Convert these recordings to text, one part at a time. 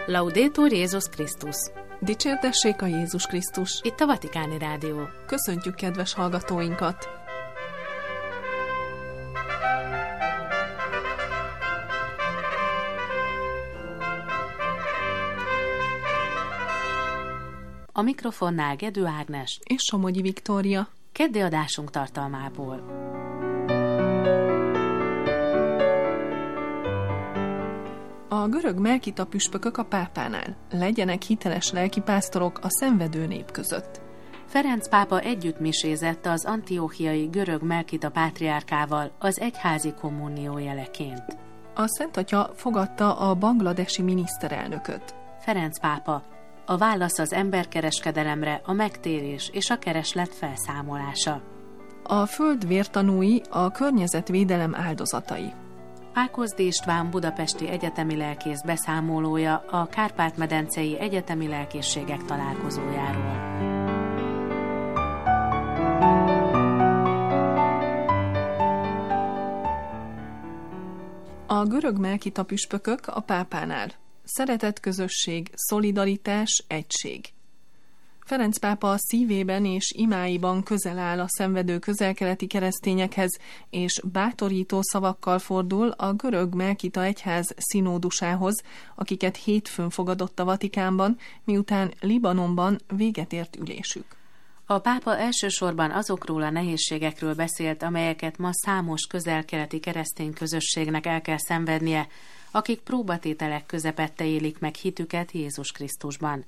Laudetur Jézus Krisztus! Dicsértessék a Jézus Krisztus! Itt a Vatikáni Rádió. Köszöntjük kedves hallgatóinkat! A mikrofonnál Gedő Ágnes és Somogyi Viktória. Keddi adásunk tartalmából. A görög melkita püspökök a pápánál. Legyenek hiteles lelkipásztorok a szenvedő nép között. Ferenc pápa együttmisézett az antióchiai görög melkita pátriárkával az egyházi kommunió jeleként. A Szent Atya fogadta a bangladesi miniszterelnököt. Ferenc pápa: a válasz az emberkereskedelemre a megtérés és a kereslet felszámolása. A föld vértanúi a környezetvédelem áldozatai. Pákozdi István budapesti egyetemi lelkész beszámolója a Kárpát-medencei egyetemi lelkészségek találkozójáról. A görög melkita püspökök a pápánál. Szeretet, közösség, szolidaritás, egység. Ferenc pápa szívében és imáiban közel áll a szenvedő közel-keleti keresztényekhez, és bátorító szavakkal fordul a görög melkita egyház szinódusához, akiket hétfőn fogadott a Vatikánban, miután Libanonban véget ért ülésük. A pápa elsősorban azokról a nehézségekről beszélt, amelyeket ma számos közel-keleti keresztény közösségnek el kell szenvednie, akik próbatételek közepette élik meg hitüket Jézus Krisztusban.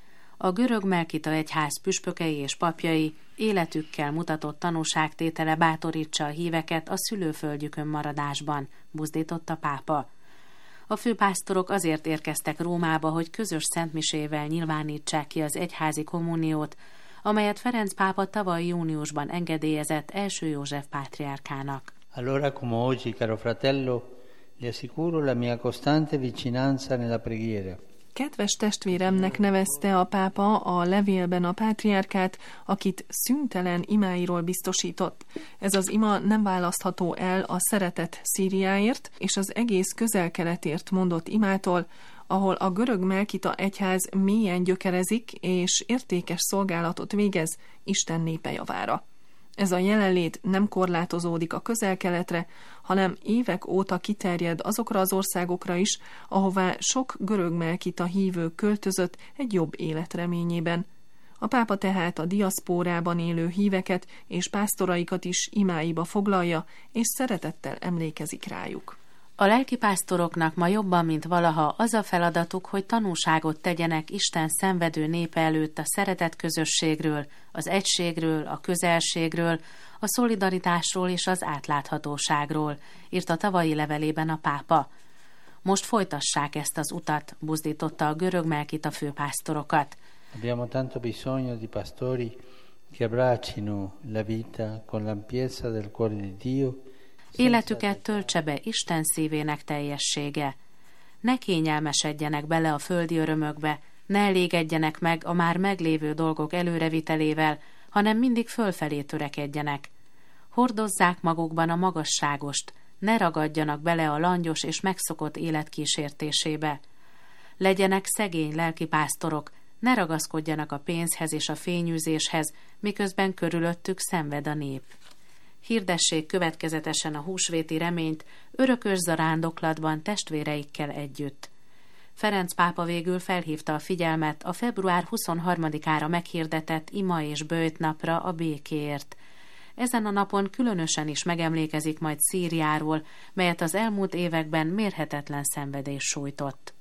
A görög melkita egyház püspökei és papjai életükkel mutatott tanúságtétele bátorítsa a híveket a szülőföldjükön maradásban, buzdította pápa. A főpásztorok azért érkeztek Rómába, hogy közös szentmisével nyilvánítsák ki az egyházi kommuniót, amelyet Ferenc pápa tavaly júniusban engedélyezett első József pátriárkának. Allora come oggi, caro fratello, le assicuro la mia costante vicinanza nella preghiera. Kedves testvéremnek nevezte a pápa a levélben a pátriárkát, akit szüntelen imáiról biztosított. Ez az ima nem választható el a szeretet Szíriáért és az egész közel-keletért mondott imától, ahol a görög melkita egyház mélyen gyökerezik és értékes szolgálatot végez Isten népe javára. Ez a jelenlét nem korlátozódik a közel-keletre, hanem évek óta kiterjed azokra az országokra is, ahová sok görög melkita hívő költözött egy jobb élet reményében. A pápa tehát a diaszpórában élő híveket és pásztoraikat is imáiba foglalja, és szeretettel emlékezik rájuk. A lelkipásztoroknak ma jobban, mint valaha az a feladatuk, hogy tanúságot tegyenek Isten szenvedő népe előtt a szeretet közösségről, az egységről, a közelségről, a szolidaritásról és az átláthatóságról, írta tavalyi levelében a pápa. Most folytassák ezt az utat, buzdította a görög melkita főpásztorokat. Abbiamo tanto bisogno di pastori che abbracino la vita con l'ampiezza del cuore di Dio. Életüket töltse be Isten szívének teljessége. Ne kényelmesedjenek bele a földi örömökbe, ne elégedjenek meg a már meglévő dolgok előrevitelével, hanem mindig fölfelé törekedjenek. Hordozzák magukban a magasságost, ne ragadjanak bele a langyos és megszokott élet kísértésébe. Legyenek szegény lelkipásztorok, ne ragaszkodjanak a pénzhez és a fényűzéshez, miközben körülöttük szenved a nép. Hirdessék következetesen a húsvéti reményt örökös zarándoklatban testvéreikkel együtt. Ferenc pápa végül felhívta a figyelmet a február 23-ára meghirdetett ima és böjtnapra a békéért. Ezen a napon különösen is megemlékezik majd Szíriáról, melyet az elmúlt években mérhetetlen szenvedés sújtott.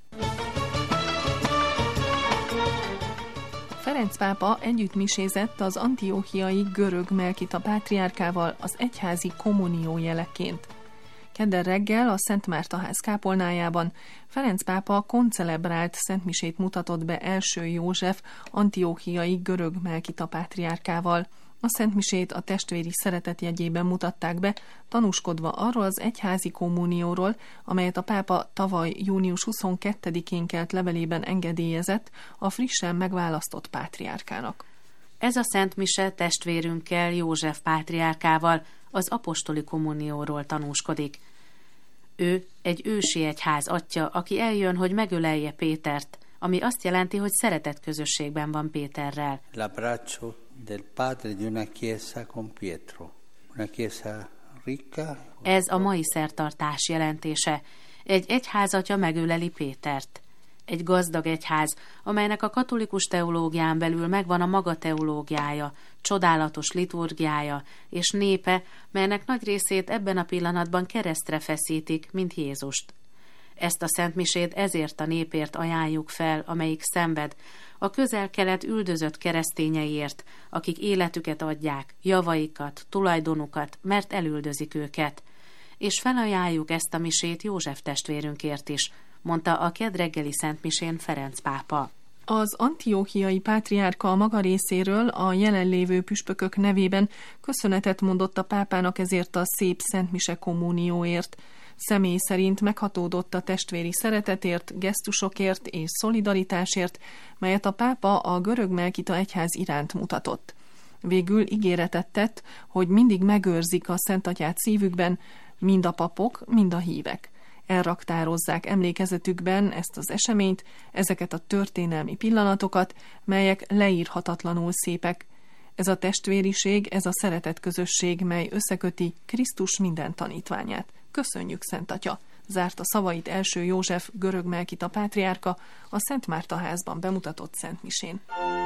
Ferenc pápa együttmisézett az antióchiai görög melkita pátriárkával az egyházi kommunió jeleként. Kedden reggel a Szent Mártaház kápolnájában Ferenc pápa koncelebrált szentmisét mutatott be első József antióchiai görög melkita pátriárkával. A szentmisét a testvéri szeretet jegyében mutatták be, tanúskodva arról az egyházi kommunióról, amelyet a pápa tavaly június 22-én kelt levelében engedélyezett a frissen megválasztott pátriárkának. Ez a szentmise testvérünkkel, József pátriárkával az apostoli kommunióról tanúskodik. Ő egy ősi egyház atya, aki eljön, hogy megölelje Pétert, ami azt jelenti, hogy szeretett közösségben van Péterrel. L'abbraccio del padre di una chiesa con Pietro. Una chiesa ricca. Ez a mai szertartás jelentése. Egy egyházatya megöleli Pétert. Egy gazdag egyház, amelynek a katolikus teológián belül megvan a maga teológiája, csodálatos liturgiája és népe, melynek nagy részét ebben a pillanatban keresztre feszítik, mint Jézust. Ezt a szentmisét ezért a népért ajánljuk fel, amelyik szenved, a Közel-Kelet üldözött keresztényeiért, akik életüket adják, javaikat, tulajdonukat, mert elüldözik őket. És felajánljuk ezt a misét József testvérünkért is, mondta a kedreggeli szentmisén Ferenc pápa. Az antióchiai pátriárka a maga részéről a jelenlévő püspökök nevében köszönetet mondott a pápának ezért a szép szentmise kommunióért. Személy szerint meghatódott a testvéri szeretetért, gesztusokért és szolidaritásért, melyet a pápa a görög melkita egyház iránt mutatott. Végül ígéretet tett, hogy mindig megőrzik a Szentatyát szívükben, mind a papok, mind a hívek. Elraktározzák emlékezetükben ezt az eseményt, ezeket a történelmi pillanatokat, melyek leírhatatlanul szépek. Ez a testvériség, ez a szeretet közösség, mely összeköti Krisztus minden tanítványát. Köszönjük, Szent Atya! Zárta szavait első József görög melkita pátriárka a Szent Márta házban bemutatott szentmisén.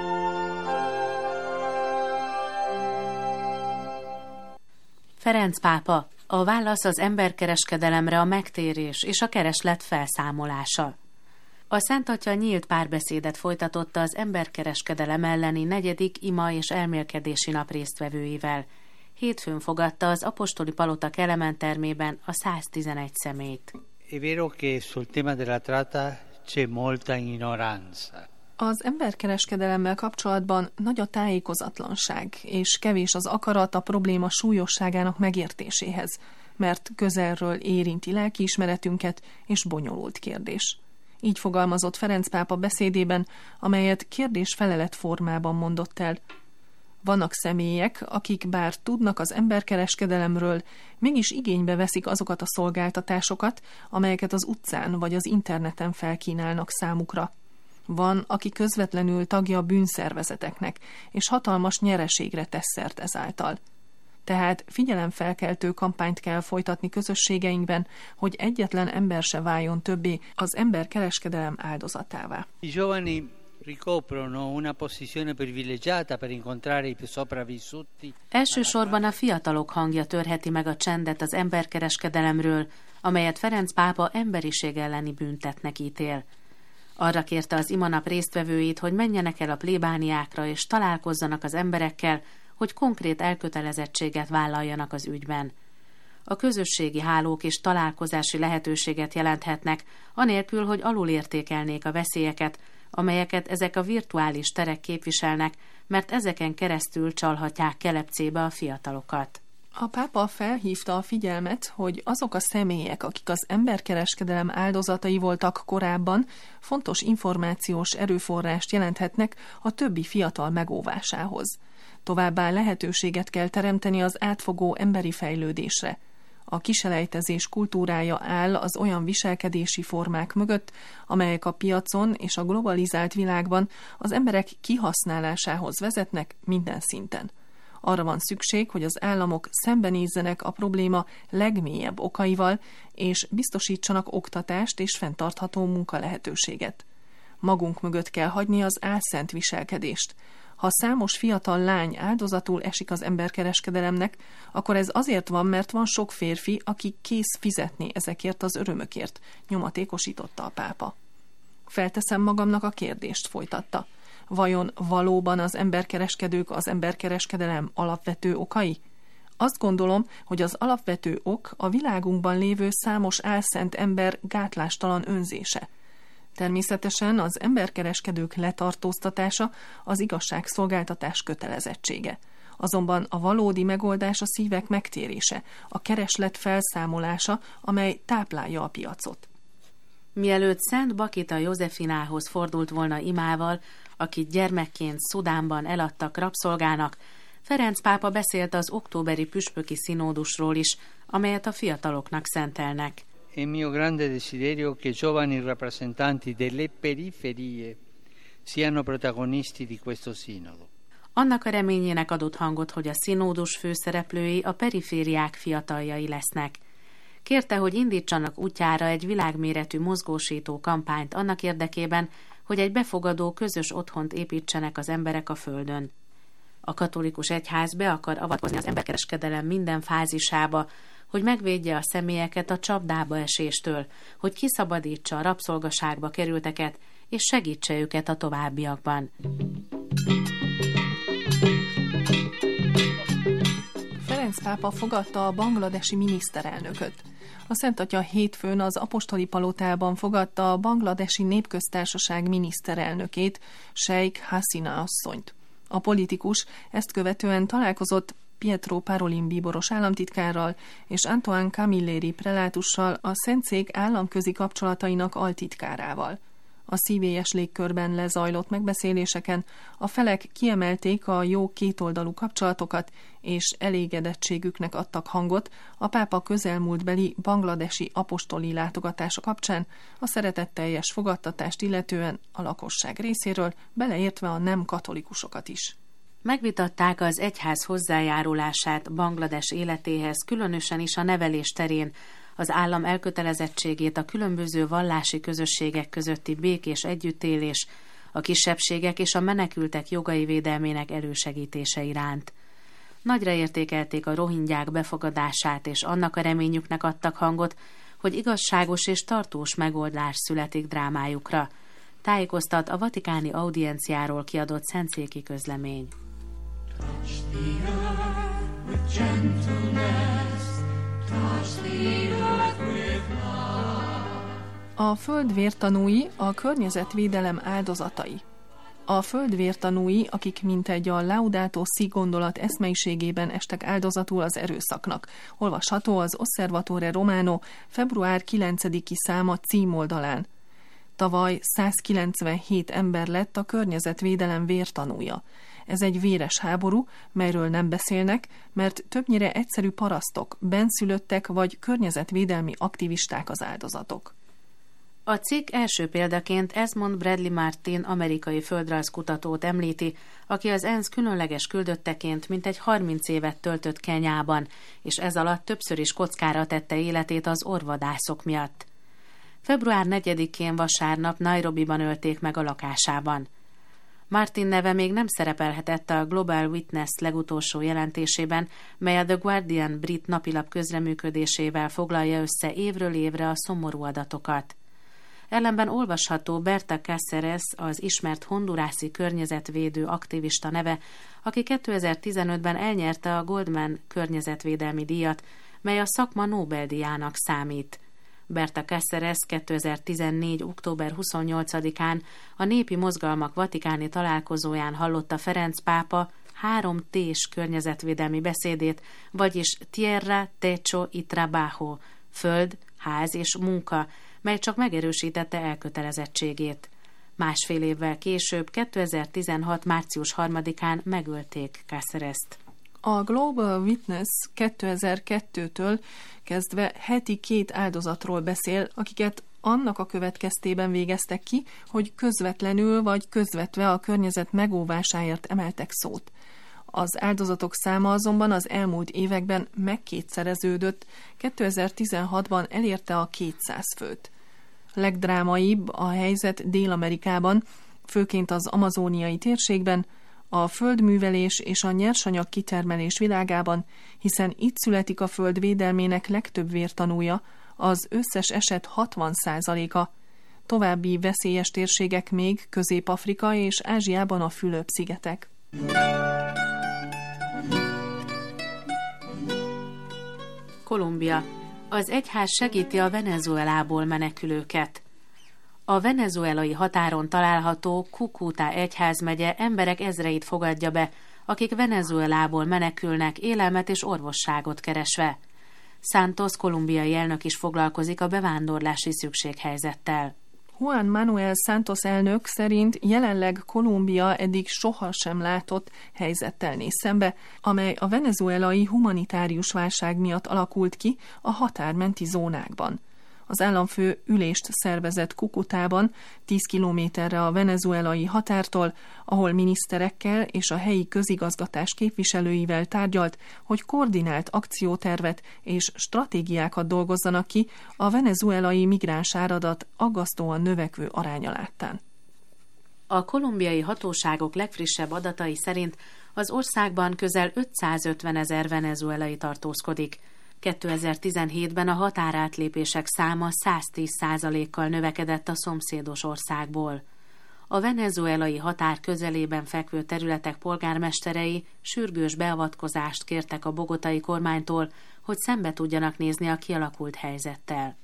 Ferenc pápa, a válasz az emberkereskedelemre a megtérés és a kereslet felszámolása. A Szent Atya nyílt párbeszédet folytatott az emberkereskedelem elleni 4. ima és elmélkedési nap résztvevőivel. Hétfőn fogadta az apostoli palota Kelemen termében a 111 személyt. È vero che sul tema della tratta c'è molta ignoranza. Az emberkereskedelemmel kapcsolatban nagy a tájékozatlanság, és kevés az akarat a probléma súlyosságának megértéséhez, mert közelről érinti lelkiismeretünket, és bonyolult kérdés. Így fogalmazott Ferenc pápa beszédében, amelyet kérdés-felelet formában mondott el. Vannak személyek, akik bár tudnak az emberkereskedelemről, mégis igénybe veszik azokat a szolgáltatásokat, amelyeket az utcán vagy az interneten felkínálnak számukra. Van, aki közvetlenül tagja a bűnszervezeteknek, és hatalmas nyereségre tesz szert ezáltal. Tehát figyelemfelkeltő kampányt kell folytatni közösségeinkben, hogy egyetlen ember se váljon többé az emberkereskedelem áldozatává. I giovani ricoprono una posizione privilegiata per incontrare i più sopravvissuti. Elsősorban a fiatalok hangja törheti meg a csendet az emberkereskedelemről, amelyet Ferenc pápa emberiség elleni büntetnek ítél. Arra kérte az imanap résztvevőit, hogy menjenek el a plébániákra és találkozzanak az emberekkel, hogy konkrét elkötelezettséget vállaljanak az ügyben. A közösségi hálók és találkozási lehetőséget jelenthetnek, anélkül, hogy alulértékelnék a veszélyeket, amelyeket ezek a virtuális terek képviselnek, mert ezeken keresztül csalhatják kelepcébe a fiatalokat. A pápa felhívta a figyelmet, hogy azok a személyek, akik az emberkereskedelem áldozatai voltak korábban, fontos információs erőforrást jelenthetnek a többi fiatal megóvásához. Továbbá lehetőséget kell teremteni az átfogó emberi fejlődésre. A kiselejtezés kultúrája áll az olyan viselkedési formák mögött, amelyek a piacon és a globalizált világban az emberek kihasználásához vezetnek minden szinten. Arra van szükség, hogy az államok szembenézzenek a probléma legmélyebb okaival, és biztosítsanak oktatást és fenntartható munkalehetőséget. Magunk mögött kell hagyni az álszent viselkedést. Ha számos fiatal lány áldozatul esik az emberkereskedelemnek, akkor ez azért van, mert van sok férfi, aki kész fizetni ezekért az örömökért, nyomatékosította a pápa. Felteszem magamnak a kérdést, folytatta. Vajon valóban az emberkereskedők az emberkereskedelem alapvető okai? Azt gondolom, hogy az alapvető ok a világunkban lévő számos álszent ember gátlástalan önzése. Természetesen az emberkereskedők letartóztatása az igazságszolgáltatás kötelezettsége. Azonban a valódi megoldás a szívek megtérése, a kereslet felszámolása, amely táplálja a piacot. Mielőtt Szent Bakita Józefinához fordult volna imával, akit gyermekként Szudánban eladtak rabszolgának, Ferenc pápa beszélt az októberi püspöki szinódusról is, amelyet a fiataloknak szentelnek. è mio grande desiderio che giovani rappresentanti delle periferie siano protagonisti di questo sinodo. Annak a reményének adott hangot, hogy a színódus főszereplői a perifériák fiataljai lesznek. Kérte, hogy indítsanak útjára egy világméretű mozgósító kampányt annak érdekében, hogy egy befogadó közös otthont építsenek az emberek a földön. A katolikus egyház be akar avatkozni az emberkereskedelem minden fázisába, hogy megvédje a személyeket a csapdába eséstől, hogy kiszabadítsa a rabszolgaságba kerülteket, és segítse őket a továbbiakban. Ferenc pápa fogadta a bangladesi miniszterelnököt. A Szent Atya hétfőn az apostoli palotában fogadta a Bangladesi Népköztársaság miniszterelnökét, Sheikh Hasina asszonyt. A politikus ezt követően találkozott Pietro Parolin bíboros államtitkárral és Antoine Camilleri prelátussal, a Szentszék államközi kapcsolatainak altitkárával. A szívélyes légkörben lezajlott megbeszéléseken a felek kiemelték a jó kétoldalú kapcsolatokat, és elégedettségüknek adtak hangot a pápa közelmúltbeli bangladesi apostoli látogatása kapcsán, a szeretetteljes fogadtatást illetően a lakosság részéről, beleértve a nem katolikusokat is. Megvitatták az egyház hozzájárulását Banglades életéhez, különösen is a nevelés terén, az állam elkötelezettségét a különböző vallási közösségek közötti békés együttélés, a kisebbségek és a menekültek jogai védelmének elősegítése iránt. Nagyra értékelték a rohingyák befogadását, és annak a reményüknek adtak hangot, hogy igazságos és tartós megoldás születik drámájukra. Tájékoztat a vatikáni audienciáról kiadott szentszéki közlemény. A föld vértanúi a környezetvédelem áldozatai. A föld vértanúi, akik mintegy a Laudato Si gondolat eszmeiségében estek áldozatul az erőszaknak. Olvasható az Osservatore Romano február 9-i száma címoldalán. Tavaly 197 ember lett a környezetvédelem vértanúja. Ez egy véres háború, melyről nem beszélnek, mert többnyire egyszerű parasztok, bennszülöttek vagy környezetvédelmi aktivisták az áldozatok. A cikk első példaként Esmond Bradley Martin amerikai földrajzkutatót említi, aki az ENSZ különleges küldötteként mintegy 30 évet töltött Kenyában, és ez alatt többször is kockára tette életét az orvadászok miatt. Február 4-én vasárnap Nairobiban ölték meg a lakásában. Martin neve még nem szerepelhetett a Global Witness legutolsó jelentésében, mely a The Guardian brit napilap közreműködésével foglalja össze évről évre a szomorú adatokat. Ellenben olvasható Berta Cáceres, az ismert hondurászi környezetvédő aktivista neve, aki 2015-ben elnyerte a Goldman környezetvédelmi díjat, mely a szakma Nobel-díjának számít. Berta Cáceres 2014. október 28-án a Népi Mozgalmak vatikáni találkozóján hallotta Ferenc pápa 3 T-s környezetvédelmi beszédét, vagyis Tierra, Techo y Trabajo, föld, ház és munka, mely csak megerősítette elkötelezettségét. Másfél évvel később, 2016. március 3-án megölték Cácerest. A Global Witness 2002-től kezdve heti 2 áldozatról beszél, akiket annak a következtében végeztek ki, hogy közvetlenül vagy közvetve a környezet megóvásáért emeltek szót. Az áldozatok száma azonban az elmúlt években megkétszereződött, 2016-ban elérte a 200 főt. Legdrámaibb a helyzet Dél-Amerikában, főként az amazóniai térségben, a földművelés és a nyersanyag kitermelés világában, hiszen itt születik a föld védelmének legtöbb vértanúja, az összes eset 60%-a. További veszélyes térségek még Közép-Afrika és Ázsiában a Fülöp-szigetek. Kolumbia. Az egyház segíti a Venezuelából menekülőket. A venezuelai határon található Cúcuta egyházmegye emberek ezreit fogadja be, akik Venezuelából menekülnek élelmet és orvosságot keresve. Santos kolumbiai elnök is foglalkozik a bevándorlási szükséghelyzettel. Juan Manuel Santos elnök szerint jelenleg Kolumbia eddig sohasem látott helyzettel néz szembe, amely a venezuelai humanitárius válság miatt alakult ki a határmenti zónákban. Az államfő ülést szervezett Cúcutában, 10 kilométerre a venezuelai határtól, ahol miniszterekkel és a helyi közigazgatás képviselőivel tárgyalt, hogy koordinált akciótervet és stratégiákat dolgozzanak ki a venezuelai migránsáradat aggasztóan növekvő aránya láttán. A kolumbiai hatóságok legfrissebb adatai szerint az országban közel 550 000 venezuelai tartózkodik. 2017-ben a határátlépések száma 110%-kal növekedett a szomszédos országból. A venezuelai határ közelében fekvő területek polgármesterei sürgős beavatkozást kértek a bogotai kormánytól, hogy szembe tudjanak nézni a kialakult helyzettel.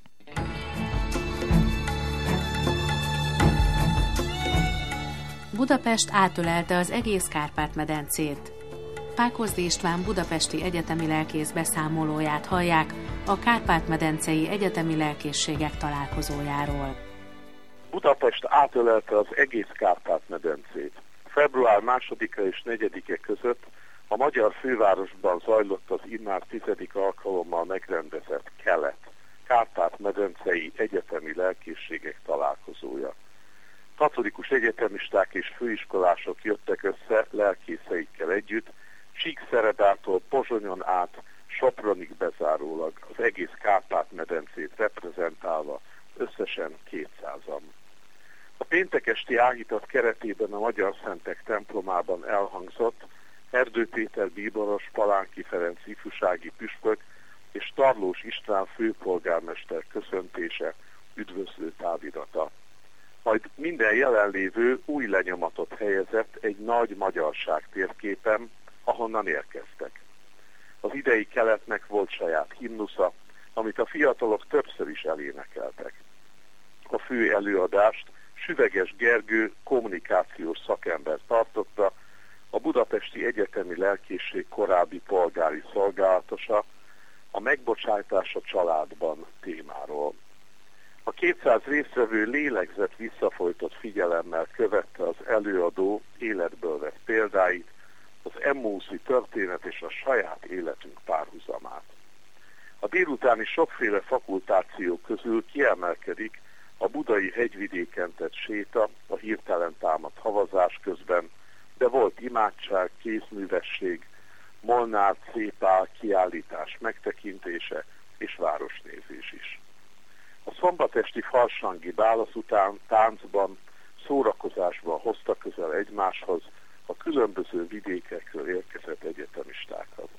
Budapest átölelte az egész Kárpát-medencét. Pákozdi István budapesti egyetemi lelkész beszámolóját hallják a Kárpát-medencei egyetemi lelkészségek találkozójáról. Budapest átölelte az egész Kárpát-medencét. Február 2-e és 4-e között a magyar fővárosban zajlott az immár 10. alkalommal megrendezett Kelet, Kárpát-medencei egyetemi lelkészségek találkozója. Katolikus egyetemisták és főiskolások jöttek össze lelkészeikkel együtt, Csíkszeredától Pozsonyon át Sopronig bezárólag az egész Kárpát-medencét reprezentálva, összesen 200-an. A péntek esti áhítat keretében a Magyar Szentek templomában elhangzott Erdő Péter bíboros, Palánki Ferenc ifjúsági püspök és Tarlós István főpolgármester köszöntése, üdvözlő távirata. Majd minden jelenlévő új lenyomatot helyezett egy nagy magyarság térképen, ahonnan érkeztek. Az idei Keletnek volt saját himnusza, amit a fiatalok többször is elénekeltek. A fő előadást Süveges Gergő kommunikációs szakember tartotta, a Budapesti Egyetemi Lelkészség korábbi polgári szolgálatosa, a megbocsájtás a családban témáról. A 200 résztvevő lélegzett visszafolytott figyelemmel követte az előadó életből vett példáit, az Emmauszi történet és a saját életünk párhuzamát. A délutáni sokféle fakultáció közül kiemelkedik a budai hegyvidéken tett séta a hirtelen támadt havazás közben, de volt imádság, kézművesség, Molnár Cépál kiállítás megtekintése és városnézés is. A szombatesti farsangi válasz után táncban, szórakozásban hozta közel egymáshoz a különböző vidékekről érkezett egyetemistákat.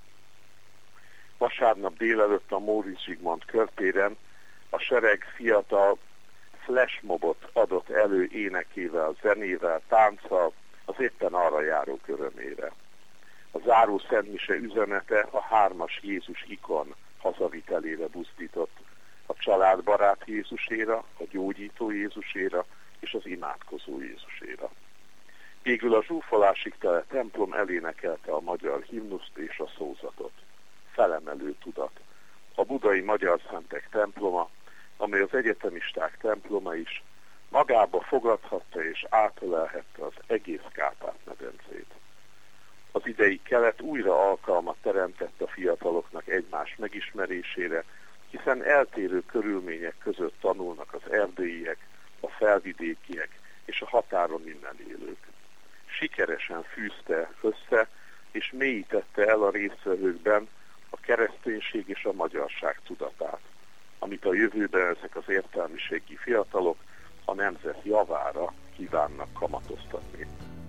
Vasárnap délelőtt a Móricz Zsigmond körtéren a sereg fiatal flashmobot adott elő énekével, zenével, tánccal az éppen arra járók örömére. A záró szentmise üzenete a 3-as Jézus ikon hazavitelére buzdított, a családbarát Jézuséra, a gyógyító Jézuséra és az imádkozó Jézuséra. Végül a zsúfolásig tele templom elénekelte a magyar himnuszt és a szózatot. Felemelő tudat. A budai Magyar Szentek temploma, amely az egyetemisták temploma is, magába fogadhatta és átölelhette az egész Kárpát-medencét. Az idei Kelet újra alkalmat teremtett a fiataloknak egymás megismerésére, hiszen eltérő körülmények között tanulnak az erdélyiek, a felvidékiek és a határon innen élők. Sikeresen fűzte össze és mélyítette el a résztvevőkben a kereszténység és a magyarság tudatát, amit a jövőben ezek az értelmiségi fiatalok a nemzet javára kívánnak kamatoztatni.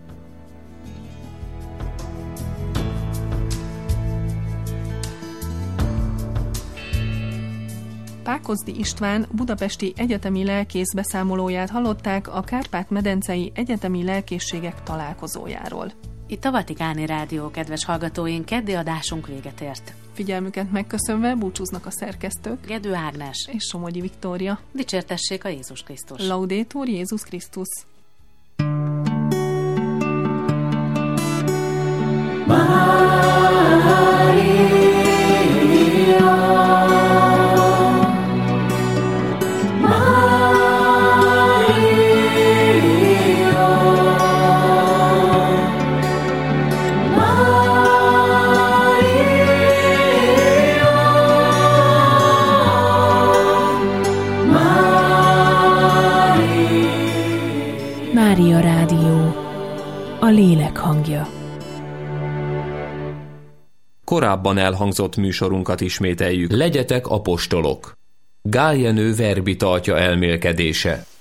Pákozdi István budapesti egyetemi lelkész beszámolóját hallották a Kárpát-medencei egyetemi lelkészségek találkozójáról. Itt a Vatikáni Rádió, kedves hallgatóink, keddi adásunk véget ért. Figyelmüket megköszönve búcsúznak a szerkesztők Gedő Ágnes és Somogyi Viktória. Dicsértessék a Jézus Krisztus! Laudetur Jézus Krisztus! Mária Rádió, a lélek hangja. Korábban elhangzott műsorunkat ismételjük. Legyetek apostolok. Gál Jenő verbitartja elmélkedése.